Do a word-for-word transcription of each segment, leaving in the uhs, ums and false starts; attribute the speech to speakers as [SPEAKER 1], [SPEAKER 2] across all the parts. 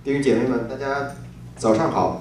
[SPEAKER 1] 弟兄姐妹们，大家早上好，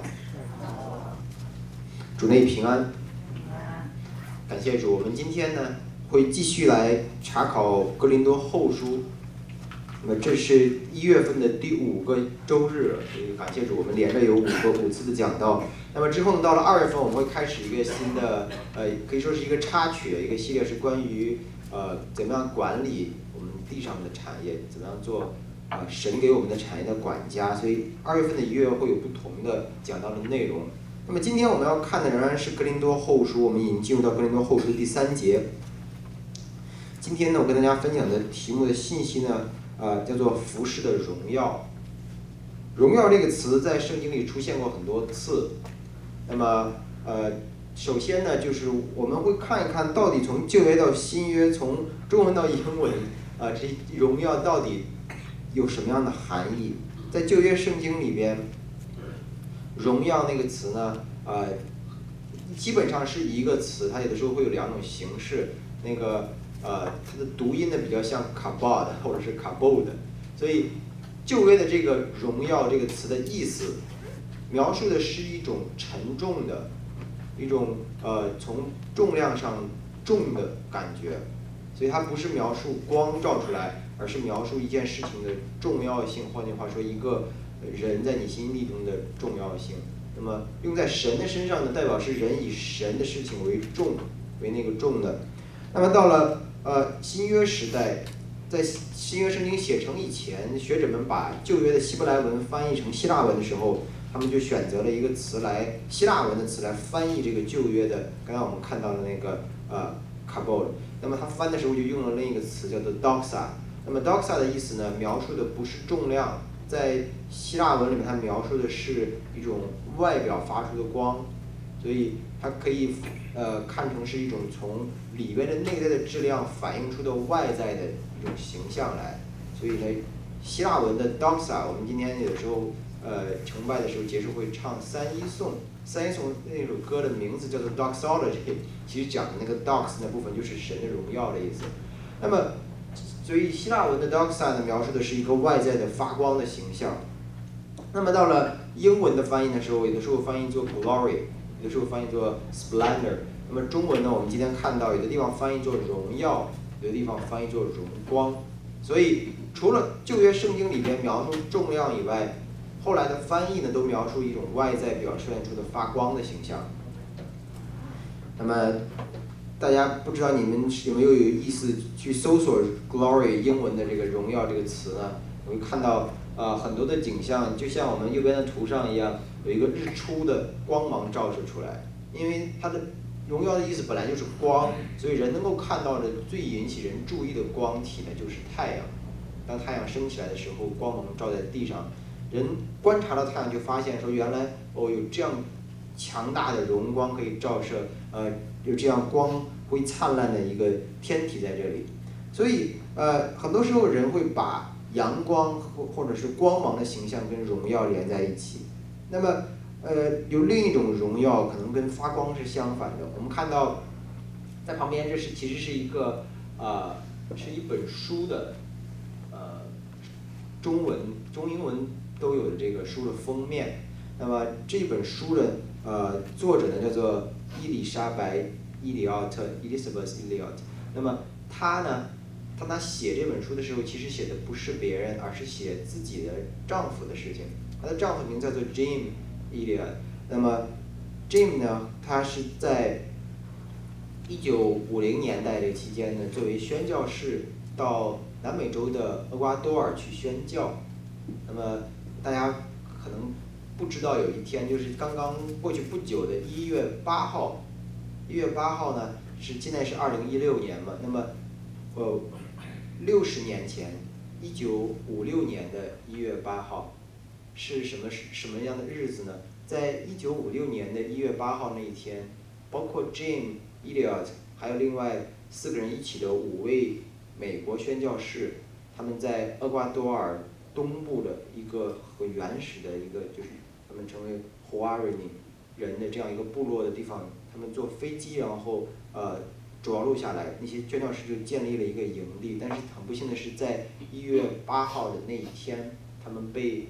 [SPEAKER 1] 主内平安。感谢主，我们今天呢会继续来查考哥林多后书。那么这是一月份的第五个周日，所以感谢主，我们连着有五个五次的讲道。那么之后呢，到了二月份，我们会开始一个新的，呃，可以说是一个插曲的一个系列，是关于呃怎么样管理我们地上的产业，怎么样做啊、呃、神给我们的产业的管家。所以二月份的一月会有不同的讲到的内容。那么今天我们要看的仍然是哥林多后书，我们已经进入到哥林多后书第三节。今天呢，我跟大家分享的题目的信息呢，呃，叫做服事的荣耀。荣耀这个词在圣经里出现过很多次。那么，呃，首先呢，就是我们会看一看到底从旧约到新约，从中文到英文，啊、呃，这荣耀到底有什么样的含义？在旧约圣经里边，荣耀那个词呢，呃，基本上是一个词，它有的时候会有两种形式。那个呃，它的读音呢比较像 kabod 或者是 kabod， 所以旧约的这个荣耀这个词的意思，描述的是一种沉重的，一种呃从重量上重的感觉，所以它不是描述光照出来，而是描述一件事情的重要性。换句话说，一个人在你心目中的重要性。那么用在神的身上呢，代表是人以神的事情为重，为那个重的。那么到了呃新约时代，在新约圣经写成以前，学者们把旧约的希伯来文翻译成希腊文的时候，他们就选择了一个词来，希腊文的词来翻译这个旧约的。刚才我们看到的那个呃 kabod， 那么他翻的时候就用了另一个词叫做 doxa。那么 doxa 的意思呢，描述的不是重量，在希腊文里面它描述的是一种外表发出的光，所以它可以呃看成是一种从里边的内在的质量反映出的外在的一种形象来。所以呢，希腊文的 doxa， 我们今天有时候呃崇拜的时候结束会唱三一颂，三一颂那首歌的名字叫做 doxology， 其实讲的那个 dox 那部分就是神的荣耀的意思。那么所以希腊文的 doxa 呢，描述的是一个外在的发光的形象。那么到了英文的翻译的时候，有的时候翻译作 glory， 有的时候翻译作 splendor。那么中文呢，我们今天看到有的地方翻译作荣耀，有的地方翻译作荣光。所以除了旧约圣经里边描述重量以外，后来的翻译呢，都描述一种外在表现出的发光的形象。那么大家不知道你们有没有有意思去搜索 glory 英文的这个荣耀这个词呢？我会看到呃很多的景象，就像我们右边的图上一样，有一个日出的光芒照射出来。因为它的荣耀的意思本来就是光，所以人能够看到的最引起人注意的光体呢，就是太阳。当太阳升起来的时候，光芒照在地上，人观察到太阳就发现说，原来哦有这样强大的荣光可以照射，呃有这样光辉灿烂的一个天体在这里。所以呃很多时候人会把阳光或或者是光芒的形象跟荣耀连在一起。那么呃有另一种荣耀可能跟发光是相反的。我们看到在旁边，这是其实是一个呃是一本书的呃中文中英文都有的这个书的封面。那么这本书的呃作者呢叫做伊丽莎白伊里奥特 Elizabeth Elliot。那么他呢，当他写这本书的时候，其实写的不是别人，而是写自己的丈夫的事情。她的丈夫名叫做 Jim Elliot。那么 Jim 呢，他是在一九五零年代这期间呢，作为宣教士到南美洲的厄瓜多尔去宣教。那么大家可能不知道，有一天就是刚刚过去不久的一月八号，一月八号呢是现在是二零一六年嘛，那么呃六十年前，一九五六年的一月八号是什么什么样的日子呢？在一九五六年的一月八号那一天，包括 Jim Elliot 还有另外四个人一起的五位美国宣教士，他们在厄瓜多尔东部的一个很原始的一个，就是他们称为 Huaorani 人的这样一个部落的地方，他们坐飞机然后呃着陆下来，那些宣教士就建立了一个营地。但是很不幸的是，在一月八号的那一天，他们被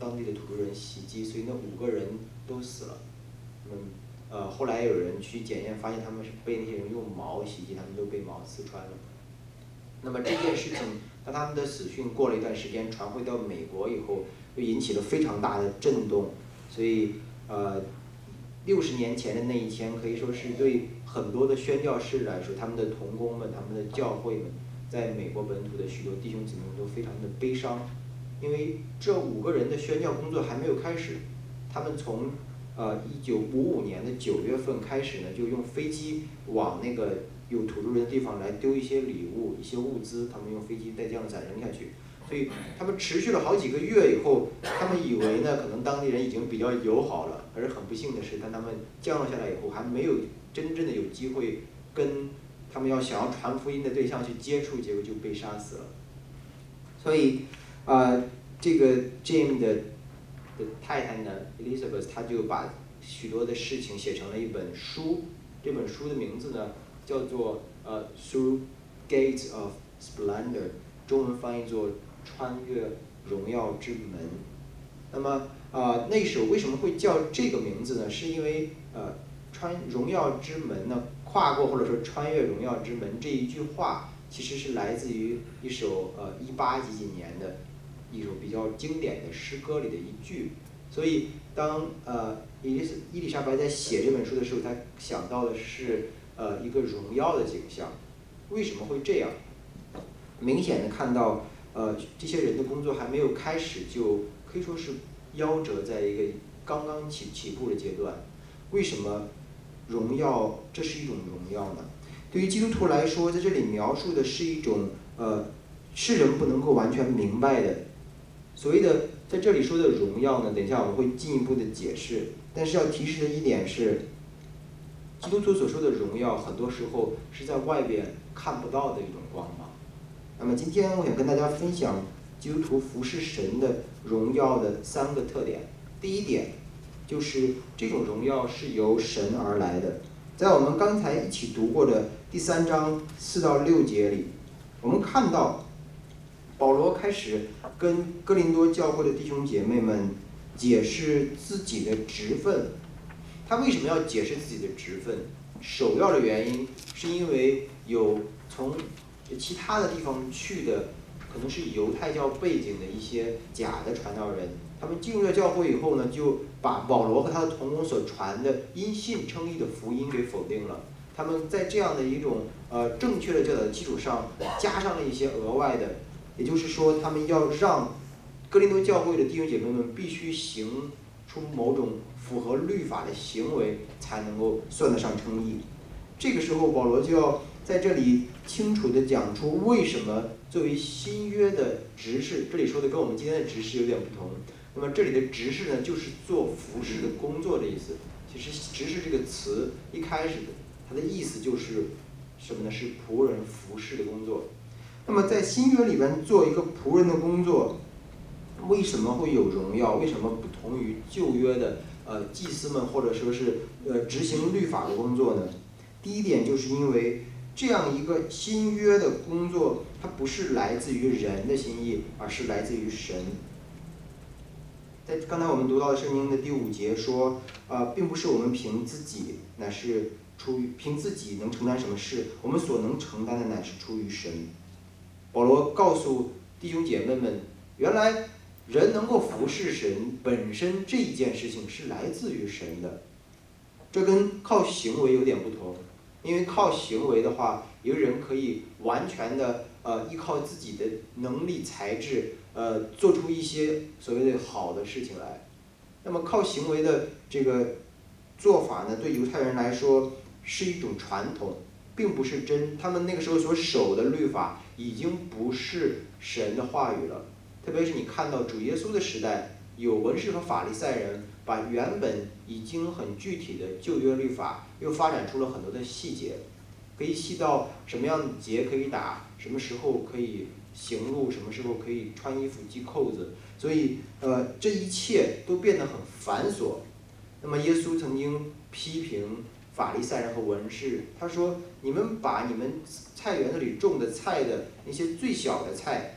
[SPEAKER 1] 当地的土著人袭击，所以那五个人都死了。嗯，呃，后来有人去检验，发现他们是被那些人用矛袭击，他们都被矛刺穿了。那么这件事情，当他们的死讯过了一段时间传回到美国以后，就引起了非常大的震动。所以，呃，六十年前的那一天，可以说是对很多的宣教士来说，他们的同工们、他们的教会们，在美国本土的许多弟兄姊妹都非常的悲伤，因为这五个人的宣教工作还没有开始，他们从呃一九五五年的九月份开始呢，就用飞机往那个有土著人的地方来丢一些礼物、一些物资，他们用飞机带这样载扔下去。所以他们持续了好几个月以后，他们以为呢，可能当地人已经比较友好了，而很不幸的是，当他们降落下来以后，还没有真正的有机会跟他们要想要传福音的对象去接触，结果就被杀死了。所以，啊、呃，这个 James 的的太太呢 ，Elizabeth， 她就把许多的事情写成了一本书。这本书的名字呢，叫做呃 Through Gates of Splendor， 中文翻译作穿越荣耀之门。那么啊、呃，那首为什么会叫这个名字呢？是因为呃，穿荣耀之门呢，跨过或者说穿越荣耀之门这一句话，其实是来自于一首呃一八几几年的一首比较经典的诗歌里的一句。所以当呃伊丽伊丽莎白在写这本书的时候，她想到的是呃一个荣耀的景象。为什么会这样？明显的看到。呃，这些人的工作还没有开始，就可以说是夭折在一个刚刚起起步的阶段。为什么荣耀？这是一种荣耀呢？对于基督徒来说，在这里描述的是一种呃世人不能够完全明白的。所谓的在这里说的荣耀呢，等一下我们会进一步的解释。但是要提示的一点是，基督徒所说的荣耀，很多时候是在外边看不到的一种光芒。那么今天我想跟大家分享基督徒服侍神的荣耀的三个特点。第一点就是这种荣耀是由神而来的。在我们刚才一起读过的第三章四到六节里，我们看到保罗开始跟哥林多教会的弟兄姐妹们解释自己的职分。他为什么要解释自己的职分？首要的原因是因为有从其他的地方去的，可能是犹太教背景的一些假的传道人，他们进入了教会以后呢，就把保罗和他的同工所传的因信称义的福音给否定了。他们在这样的一种呃正确的教导的基础上，加上了一些额外的，也就是说，他们要让哥林多教会的弟兄姐妹们必须行出某种符合律法的行为，才能够算得上称义。这个时候，保罗就要在这里清楚地讲出为什么作为新约的执事，这里说的跟我们今天的执事有点不同。那么这里的执事呢，就是做服侍的工作的意思。其实执事这个词一开始的它的意思就是什么呢？是仆人服侍的工作。那么在新约里边做一个仆人的工作，为什么会有荣耀？为什么不同于旧约的呃祭司们或者说是呃执行律法的工作呢？第一点就是因为这样一个新约的工作，它不是来自于人的心意，而是来自于神。在刚才我们读到的圣经的第五节说，呃，并不是我们凭自己，乃是出于凭自己能承担什么事，我们所能承担的乃是出于神。保罗告诉弟兄姐妹们，原来人能够服侍神本身这一件事情是来自于神的，这跟靠行为有点不同。因为靠行为的话，一个人可以完全的呃依靠自己的能力才智，呃做出一些所谓的好的事情来。那么靠行为的这个做法呢，对犹太人来说是一种传统，并不是真。他们那个时候所守的律法已经不是神的话语了。特别是你看到主耶稣的时代，有文士和法利赛人把原本已经很具体的旧约律法又发展出了很多的细节，可以细到什么样的节可以打，什么时候可以行路，什么时候可以穿衣服系扣子，所以呃这一切都变得很繁琐。那么耶稣曾经批评法利赛人和文士，他说：“你们把你们菜园子里种的菜的那些最小的菜，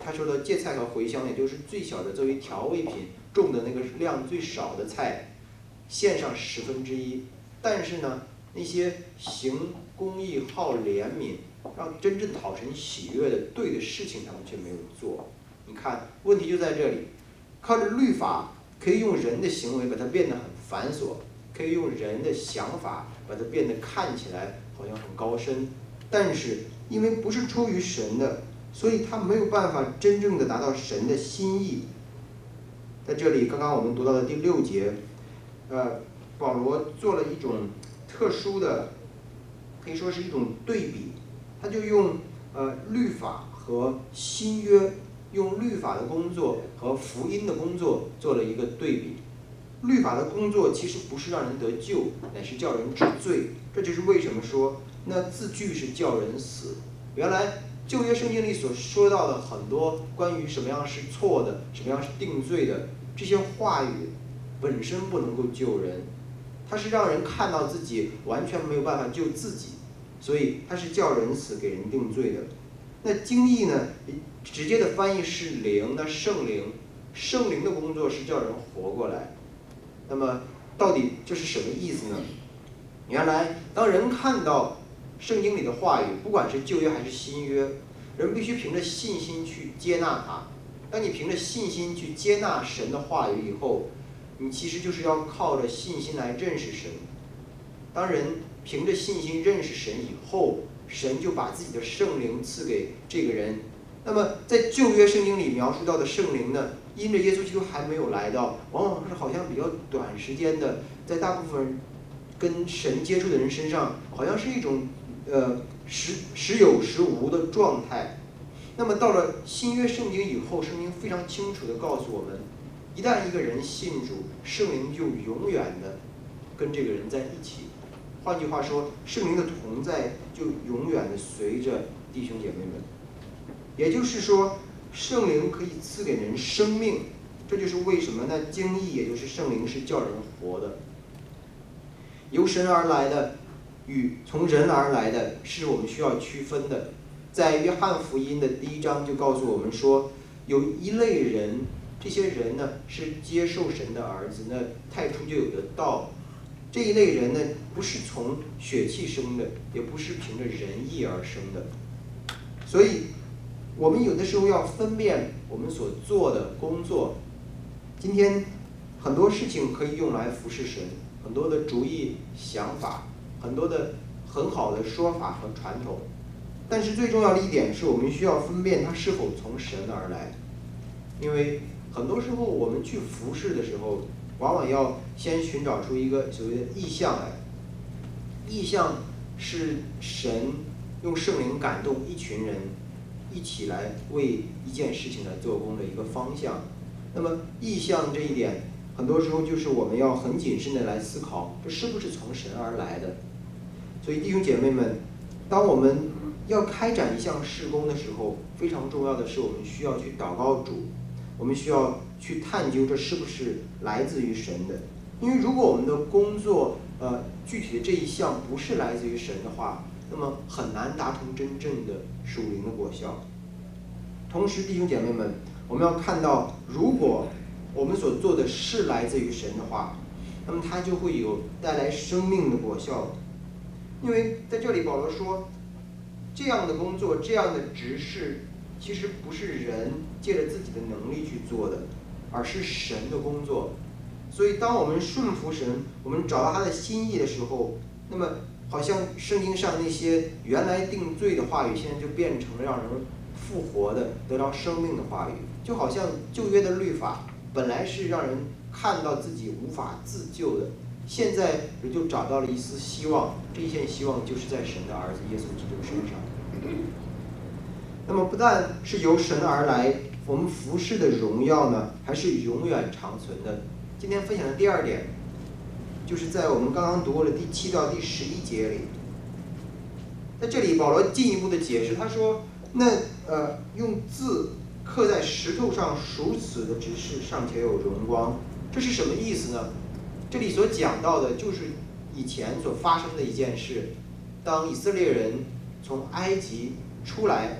[SPEAKER 1] 他说的芥菜和茴香，也就是最小的作为调味品种的那个量最少的菜，献上十分之一。但是呢，那些行公义、好怜悯，让真正讨神喜悦的对的事情，他们却没有做。你看，问题就在这里。靠着律法，可以用人的行为把它变得很繁琐，可以用人的想法把它变得看起来好像很高深。但是因为不是出于神的，所以他没有办法真正的达到神的心意。在这里，刚刚我们读到的第六节，呃，保罗做了一种特殊的，可以说是一种对比，他就用呃律法和新约，用律法的工作和福音的工作做了一个对比。律法的工作其实不是让人得救，乃是叫人治罪。这就是为什么说那字句是叫人死。原来旧约圣经里所说到的很多关于什么样是错的，什么样是定罪的，这些话语本身不能够救人，它是让人看到自己完全没有办法救自己，所以它是叫人死，给人定罪的。那经义呢，直接的翻译是灵，那圣灵，圣灵的工作是叫人活过来。那么到底这是什么意思呢？原来当人看到圣经里的话语，不管是旧约还是新约，人必须凭着信心去接纳它。当你凭着信心去接纳神的话语以后，你其实就是要靠着信心来认识神。当人凭着信心认识神以后，神就把自己的圣灵赐给这个人。那么在旧约圣经里描述到的圣灵呢，因着耶稣基督还没有来到，往往是好像比较短时间的，在大部分跟神接触的人身上，好像是一种呃时时有时无的状态。那么到了新约圣经以后，圣经非常清楚地告诉我们，一旦一个人信主，圣灵就永远的跟这个人在一起。换句话说，圣灵的同在就永远的随着弟兄姐妹们。也就是说，圣灵可以赐给人生命，这就是为什么呢？经义也就是圣灵是叫人活的。由神而来的与从人而来的是我们需要区分的。在约翰福音的第一章就告诉我们说，有一类人，这些人呢是接受神的儿子，那太初就有的道。这一类人呢，不是从血气生的，也不是凭着仁义而生的。所以我们有的时候要分辨我们所做的工作。今天很多事情可以用来服侍神，很多的主意想法，很多的很好的说法和传统，但是最重要的一点是我们需要分辨它是否从神而来。因为很多时候我们去服侍的时候，往往要先寻找出一个所谓的意象来。意象是神用圣灵感动一群人一起来为一件事情来做工的一个方向。那么意象这一点，很多时候就是我们要很谨慎的来思考，这是不是从神而来的。所以弟兄姐妹们，当我们要开展一项事工的时候，非常重要的是我们需要去祷告主，我们需要去探究这是不是来自于神的。因为如果我们的工作呃具体的这一项不是来自于神的话，那么很难达成真正的属灵的果效。同时弟兄姐妹们，我们要看到，如果我们所做的是来自于神的话，那么它就会有带来生命的果效。因为在这里保罗说，这样的工作，这样的职事，其实不是人借着自己的能力去做的，而是神的工作。所以当我们顺服神，我们找到他的心意的时候，那么好像圣经上那些原来定罪的话语，现在就变成了让人复活的、得到生命的话语。就好像旧约的律法本来是让人看到自己无法自救的，现在人就找到了一丝希望，这一线希望就是在神的儿子耶稣基督身上。那么不但是由神而来，我们服侍的荣耀呢，还是永远长存的。今天分享的第二点，就是在我们刚刚读过的第七到第十一节里，在这里保罗进一步的解释，他说，那呃用字刻在石头上属死的执事尚且有荣光，这是什么意思呢？这里所讲到的就是以前所发生的一件事，当以色列人从埃及出来，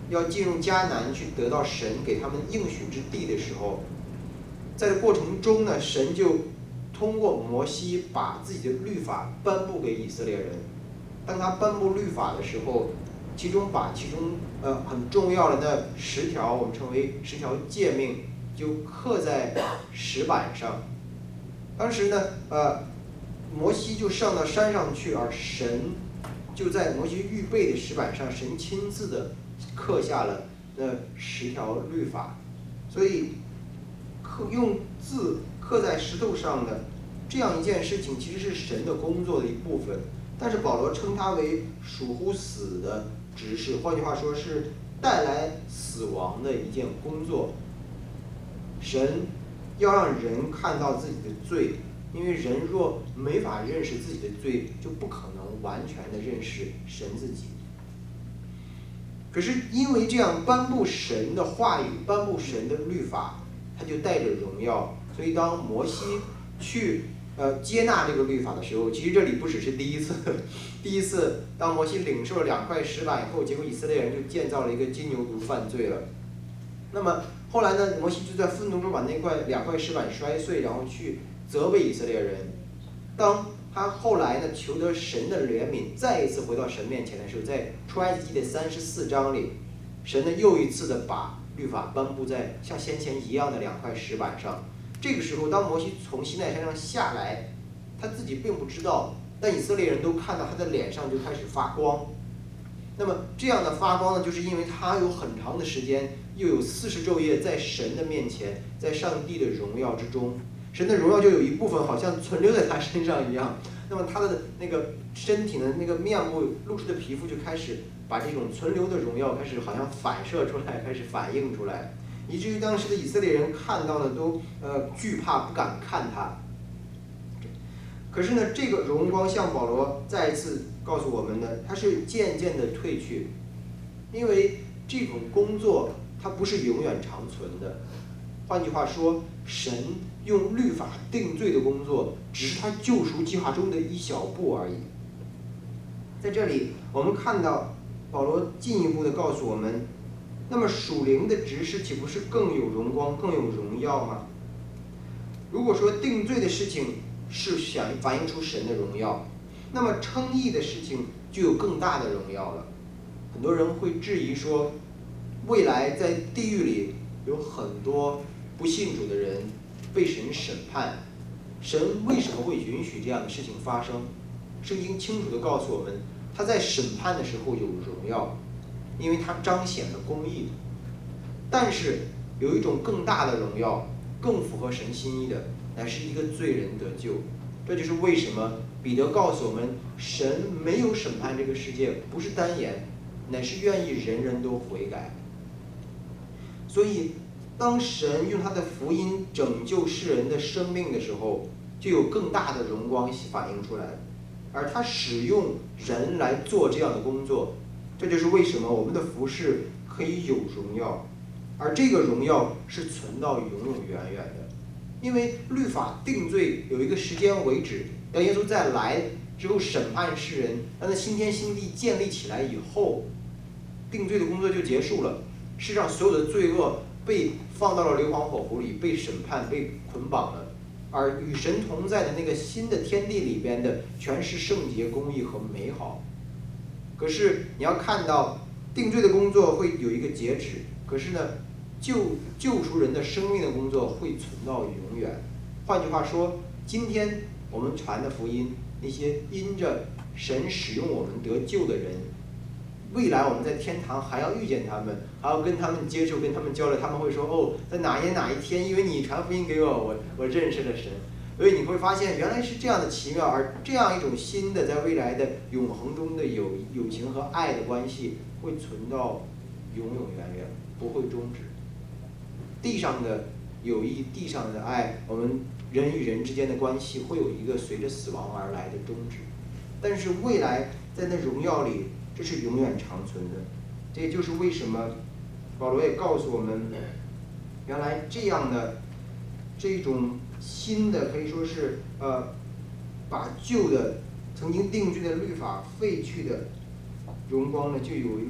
[SPEAKER 1] 要进入迦南去得到神给他们应许之地的时候，在这过程中呢，神就通过摩西把自己的律法颁布给以色列人。当他颁布律法的时候，其中把其中呃很重要的那十条，我们称为十条诫命，就刻在石板上。当时呢，呃，摩西就上到山上去，而神就在摩西预备的石板上，神亲自的刻下了那十条律法。所以，刻用字刻在石头上的这样一件事情，其实是神的工作的一部分。但是保罗称它为属乎死的职事，换句话说是带来死亡的一件工作。神要让人看到自己的罪，因为人若没法认识自己的罪，就不可能完全的认识神自己。可是因为这样颁布神的话语，颁布神的律法，他就带着荣耀。所以当摩西去呃，接纳这个律法的时候，其实这里不只是第一次。第一次，当摩西领受了两块石板以后，结果以色列人就建造了一个金牛犊犯罪了。那么后来呢，摩西就在愤怒中把那块两块石板摔碎，然后去责备以色列人。当他后来呢求得神的怜悯，再一次回到神面前的时候，在出埃及记的三十四章里，神呢又一次的把律法颁布在像先前一样的两块石板上。这个时候，当摩西从西奈山上下来，他自己并不知道，但以色列人都看到他的脸上就开始发光。那么这样的发光呢，就是因为他有很长的时间，又有四十昼夜在神的面前，在上帝的荣耀之中，神的荣耀就有一部分好像存留在他身上一样。那么他的那个身体的那个面部露出的皮肤就开始把这种存留的荣耀开始好像反射出来，开始反映出来。以至于当时的以色列人看到了都呃惧怕，不敢看他。可是呢，这个荣光像保罗再一次告诉我们呢，它是渐渐的褪去，因为这种工作它不是永远长存的。换句话说，神用律法定罪的工作，只是他救赎计划中的一小步而已。在这里，我们看到保罗进一步的告诉我们。那么属灵的职事岂不是更有荣光、更有荣耀吗？如果说定罪的事情是想反映出神的荣耀，那么称义的事情就有更大的荣耀了。很多人会质疑说，未来在地狱里有很多不信主的人被神审判，神为什么会允许这样的事情发生？圣经清楚地告诉我们，他在审判的时候有荣耀，因为它彰显了公义。但是有一种更大的荣耀，更符合神心意的，乃是一个罪人得救。这就是为什么彼得告诉我们，神没有审判这个世界，不是单言，乃是愿意人人都悔改。所以当神用他的福音拯救世人的生命的时候，就有更大的荣光反映出来。而他使用人来做这样的工作，这就是为什么我们的服事可以有荣耀，而这个荣耀是存到永永远远的。因为律法定罪有一个时间为止，当耶稣再来之后审判世人，当那新天新地建立起来以后，定罪的工作就结束了。世上所有的罪恶被放到了硫磺火湖里，被审判，被捆绑了。而与神同在的那个新的天地里边的，全是圣洁、公义和美好。可是你要看到，定罪的工作会有一个截止，可是呢，救救赎人的生命的工作会存到永远。换句话说，今天我们传的福音，那些因着神使用我们得救的人，未来我们在天堂还要遇见他们，还要跟他们接触，跟他们交流。他们会说：“哦，在哪一年哪一天，因为你传福音给我，我我认识了神。”所以你会发现，原来是这样的奇妙。而这样一种新的，在未来的永恒中的友友情和爱的关系，会存到永永远远，不会终止。地上的友谊，地上的爱，我们人与人之间的关系，会有一个随着死亡而来的终止。但是未来在那荣耀里，这是永远长存的。这也就是为什么保罗也告诉我们，原来这样的这种新的，可以说是呃，把旧的曾经定罪的律法废去的荣光呢，就有一种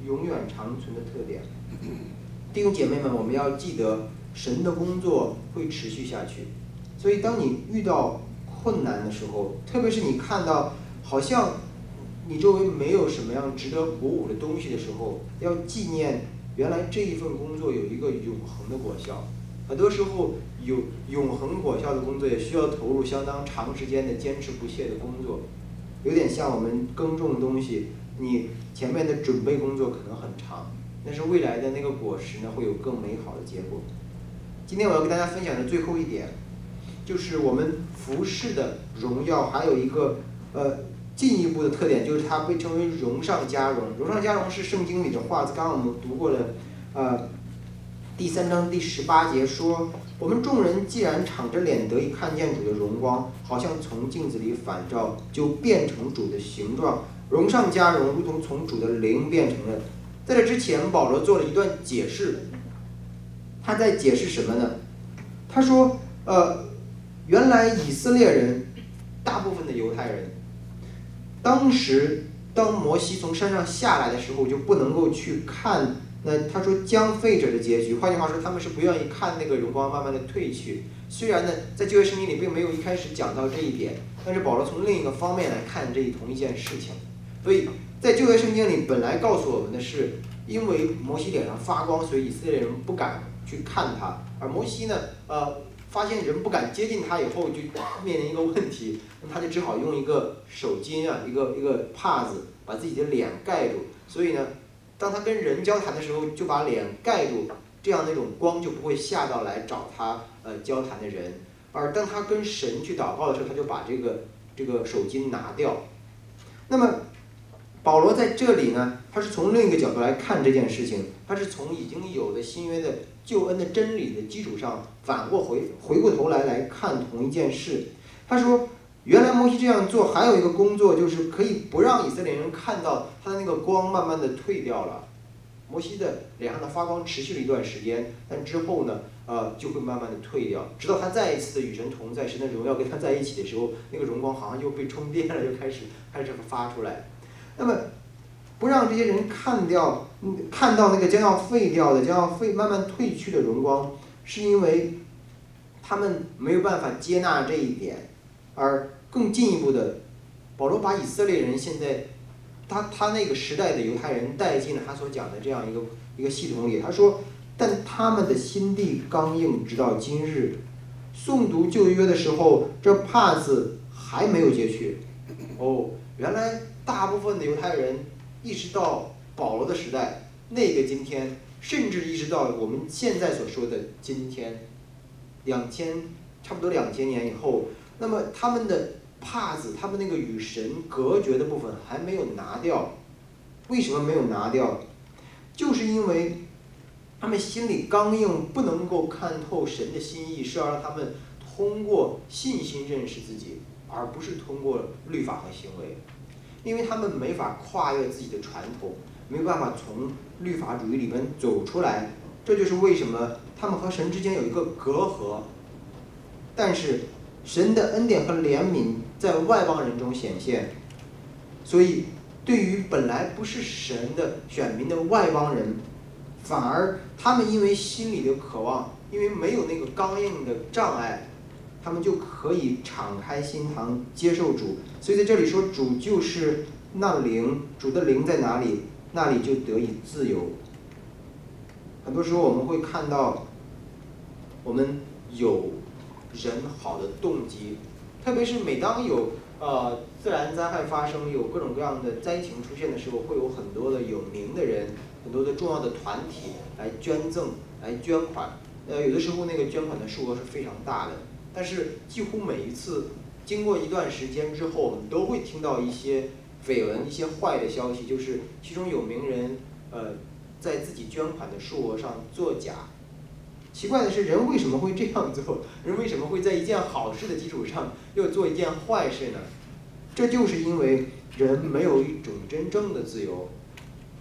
[SPEAKER 1] 永远长存的特点。弟兄姐妹们，我们要记得，神的工作会持续下去。所以，当你遇到困难的时候，特别是你看到好像你周围没有什么样值得鼓舞的东西的时候，要纪念原来这一份工作有一个永恒的果效。很多时候，有永恒果效的工作也需要投入相当长时间的坚持不懈的工作，有点像我们耕种东西，你前面的准备工作可能很长，但是未来的那个果实呢，会有更美好的结果。今天我要跟大家分享的最后一点，就是我们服事的荣耀，还有一个呃进一步的特点，就是它被称为荣上加荣。荣上加荣是圣经里的话，刚刚我们读过的，呃。第三章第十八节说，我们众人既然敞着脸得以看见主的荣光，好像从镜子里反照，就变成主的形状，荣上加荣，如同从主的灵变成了。在这之前，保罗做了一段解释，他在解释什么呢？他说，呃，原来以色列人，大部分的犹太人，当时当摩西从山上下来的时候，就不能够去看。那他说将废者的结局，换句话说，他们是不愿意看那个荣光慢慢的退去。虽然呢，在旧约圣经里并没有一开始讲到这一点，但是保罗从另一个方面来看这一同一件事情。所以在旧约圣经里本来告诉我们的是，因为摩西脸上发光，所以以色列人不敢去看他。而摩西呢，呃，发现人不敢接近他以后，就面临一个问题，那他就只好用一个手巾啊，一个一个帕子把自己的脸盖住。所以呢，当他跟人交谈的时候，就把脸盖住，这样那种光就不会下到来找他呃交谈的人。而当他跟神去祷告的时候，他就把这个这个手巾拿掉。那么保罗在这里呢，他是从另一个角度来看这件事情，他是从已经有的新约的救恩的真理的基础上，反过回回过头来来看同一件事。他说，原来摩西这样做还有一个工作，就是可以不让以色列人看到他的那个光慢慢的退掉了。摩西的脸上的发光持续了一段时间，但之后呢，呃，就会慢慢的退掉，直到他再一次的与神同在，神的荣耀跟他在一起的时候，那个荣光好像又被充电了，就开始开始发出来。那么，不让这些人看掉，看到那个将要废掉的、将要废慢慢退去的荣光，是因为他们没有办法接纳这一点。而更进一步的，保罗把以色列人现在他他那个时代的犹太人带进了他所讲的这样一个一个系统里。他说，但他们的心地刚硬，直到今日。诵读旧约的时候，这帕子还没有揭去。哦，原来大部分的犹太人一直到保罗的时代，那个今天，甚至一直到我们现在所说的今天，两千差不多两千年以后。那么他们的帕子，他们那个与神隔绝的部分还没有拿掉。为什么没有拿掉？就是因为他们心里刚硬，不能够看透神的心意，是要让他们通过信心认识自己，而不是通过律法和行为。因为他们没法跨越自己的传统，没有办法从律法主义里面走出来。这就是为什么他们和神之间有一个隔阂。但是神的恩典和怜悯在外邦人中显现，所以对于本来不是神的选民的外邦人，反而他们因为心里的渴望，因为没有那个刚硬的障碍，他们就可以敞开心膛接受主。所以在这里说，主就是那灵，主的灵在哪里，那里就得以自由。很多时候我们会看到，我们有人好的动机，特别是每当有呃自然灾害发生，有各种各样的灾情出现的时候，会有很多的有名的人，很多的重要的团体来捐赠、来捐款。呃，有的时候那个捐款的数额是非常大的，但是几乎每一次经过一段时间之后，我们都会听到一些绯闻、一些坏的消息，就是其中有名人呃在自己捐款的数额上作假。奇怪的是，人为什么会这样做？人为什么会在一件好事的基础上又做一件坏事呢？这就是因为人没有一种真正的自由。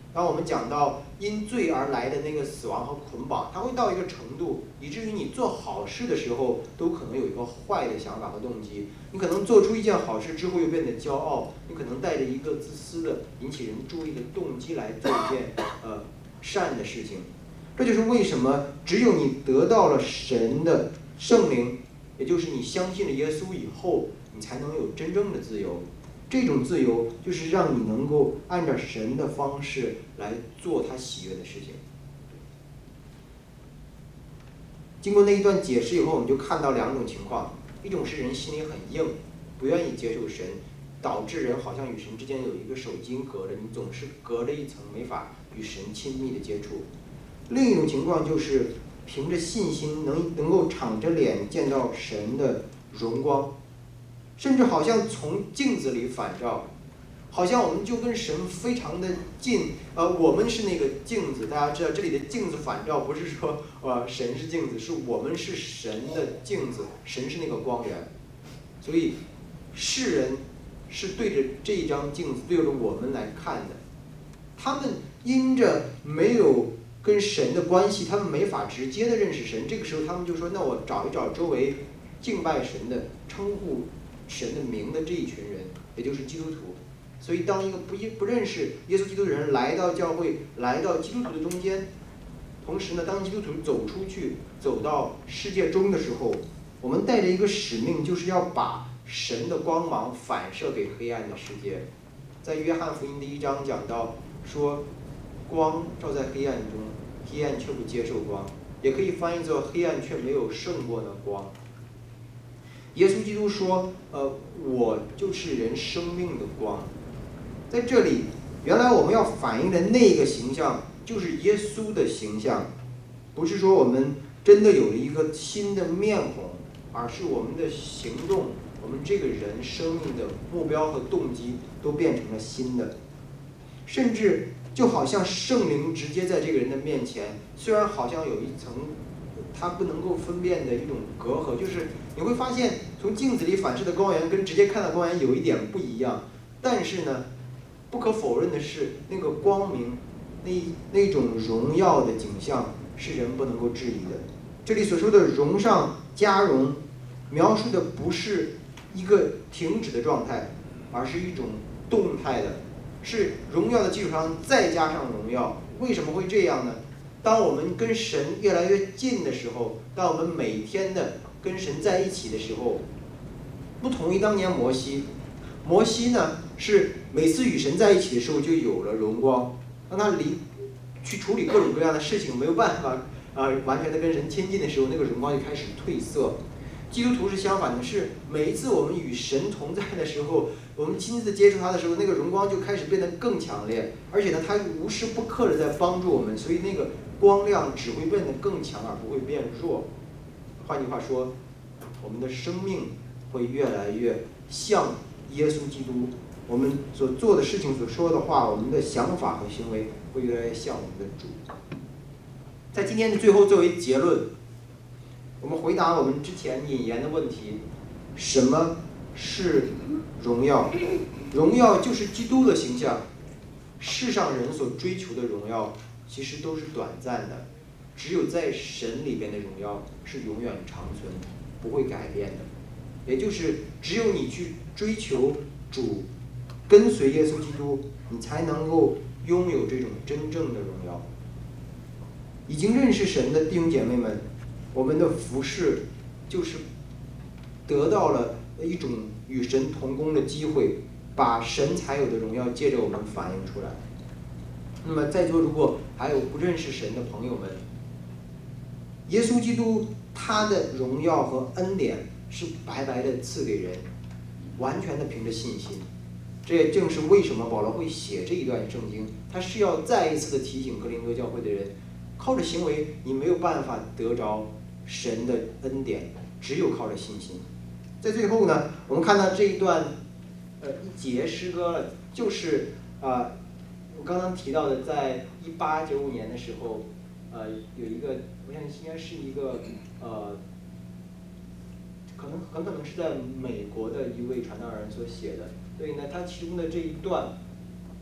[SPEAKER 1] 当我们讲到因罪而来的那个死亡和捆绑，它会到一个程度，以至于你做好事的时候都可能有一个坏的想法和动机。你可能做出一件好事之后又变得骄傲，你可能带着一个自私的、引起人注意的动机来做一件呃善的事情。这就是为什么只有你得到了神的圣灵，也就是你相信了耶稣以后，你才能有真正的自由。这种自由就是让你能够按照神的方式来做他喜悦的事情。经过那一段解释以后，我们就看到两种情况：一种是人心里很硬，不愿意接受神，导致人好像与神之间有一个手巾隔着，你总是隔着一层，没法与神亲密的接触；另一种情况就是凭着信心能能够敞着脸见到神的荣光，甚至好像从镜子里反照，好像我们就跟神非常的近，呃，我们是那个镜子。大家知道这里的镜子反照不是说呃神是镜子，是我们是神的镜子，神是那个光源。所以世人是对着这一张镜子，对着我们来看的。他们因着没有跟神的关系，他们没法直接的认识神。这个时候他们就说，那我找一找周围敬拜神的、称呼神的名的这一群人，也就是基督徒。所以当一个不不认识耶稣基督的人来到教会，来到基督徒的中间，同时呢，当基督徒走出去，走到世界中的时候，我们带着一个使命，就是要把神的光芒反射给黑暗的世界。在约翰福音第一章讲到说，光照在黑暗中，黑暗却不接受光，也可以翻译作黑暗却没有胜过的光。耶稣基督说，呃，我就是人生命的光。在这里，原来我们要反映的那个形象就是耶稣的形象，不是说我们真的有了一个新的面孔，而是我们的行动，我们这个人生命的目标和动机都变成了新的。甚至就好像圣灵直接在这个人的面前，虽然好像有一层他不能够分辨的一种隔阂，就是你会发现从镜子里反射的光源跟直接看到光源有一点不一样，但是呢，不可否认的是，那个光明，那那种荣耀的景象是人不能够质疑的。这里所说的荣上加荣，描述的不是一个停止的状态，而是一种动态的，是荣耀的基础上再加上荣耀。为什么会这样呢？当我们跟神越来越近的时候，当我们每天的跟神在一起的时候，不同于当年摩西，摩西呢是每次与神在一起的时候就有了荣光，当他离去处理各种各样的事情没有办法啊、呃、完全的跟神亲近的时候，那个荣光就开始褪色。基督徒是相反的，是每一次我们与神同在的时候，我们亲自接触他的时候，那个荣光就开始变得更强烈，而且呢，他无时不刻的在帮助我们，所以那个光亮只会变得更强，而不会变弱。换句话说，我们的生命会越来越像耶稣基督，我们所做的事情、所说的话，我们的想法和行为会越来越像我们的主。在今天的最后，作为结论，我们回答我们之前引言的问题：什么是荣耀？荣耀就是基督的形象。世上人所追求的荣耀，其实都是短暂的，只有在神里边的荣耀是永远长存，不会改变的。也就是只有你去追求主，跟随耶稣基督，你才能够拥有这种真正的荣耀。已经认识神的弟兄姐妹们，我们的服事就是得到了一种与神同工的机会，把神才有的荣耀借着我们反映出来。那么在座如果还有不认识神的朋友们，耶稣基督他的荣耀和恩典是白白的赐给人，完全的凭着信心。这也正是为什么保罗会写这一段圣经，他是要再一次的提醒哥林多教会的人，靠着行为你没有办法得着神的恩典，只有靠着信心。在最后呢，我们看到这一段呃一节诗歌了，就是啊、呃、我刚刚提到的，在一八九五年的时候，呃有一个我想应该是一个呃可能很可能是在美国的一位传道人所写的，所以呢他其中的这一段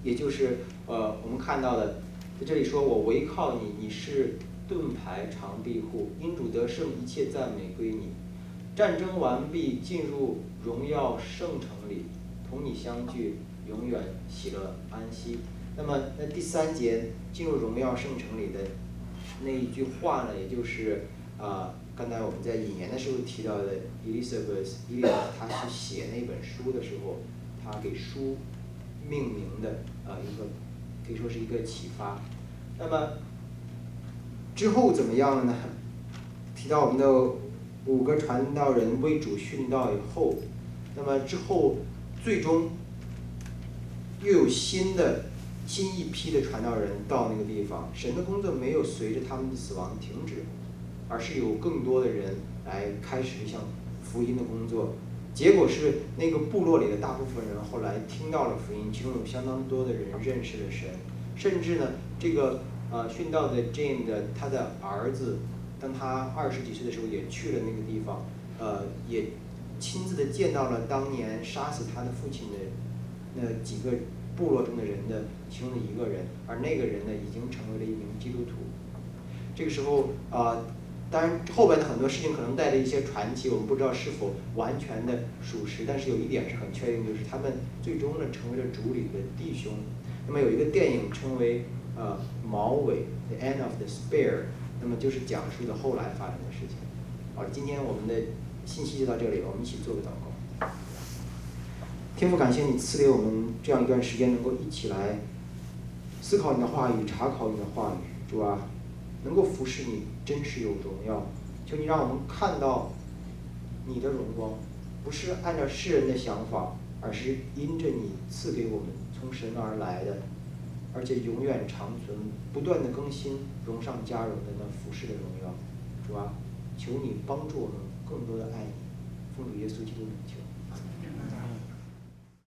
[SPEAKER 1] 也就是呃我们看到的，在这里说我唯靠你，你是盾牌长庇护，因主得胜，一切赞美归你。战争完毕，进入荣耀圣城里，同你相聚，永远喜乐安息。那么那第三节进入荣耀圣城里的那一句话呢，也就是啊、呃，刚才我们在引言的时候提到的 Elizabeth Elliot 他去写那本书的时候，他给书命名的呃一个可以说是一个启发。那么之后怎么样了呢？提到我们的五个传道人为主殉道以后，那么之后最终又有新的新一批的传道人到那个地方，神的工作没有随着他们的死亡停止，而是有更多的人来开始这项福音的工作。结果是那个部落里的大部分人后来听到了福音，其中有相当多的人认识了神，甚至呢，这个呃殉道的 Jane 的他的儿子，当他二十几岁的时候也去了那个地方，呃，也亲自的见到了当年杀死他的父亲的那几个部落中的人的其中的一个人，而那个人呢，已经成为了一名基督徒。这个时候啊、呃，当然后边的很多事情可能带着一些传奇，我们不知道是否完全的属实，但是有一点是很确定，就是他们最终呢成为了主里的弟兄。那么有一个电影称为呃毛尾 The End of the Spear， 那么就是讲述的后来发生的事情。好，今天我们的信息就到这里，我们一起做个祷告。天父，感谢你赐给我们这样一段时间，能够一起来思考你的话语，查考你的话语。主啊，能够服侍你，真是有荣耀。求你让我们看到你的荣光，不是按照世人的想法，而是因着你赐给我们从神而来的，而且永远长存、不断的更新、荣上加荣的那服侍的荣耀。主啊，求你帮助我们更多的爱你，奉主耶稣基督的名求。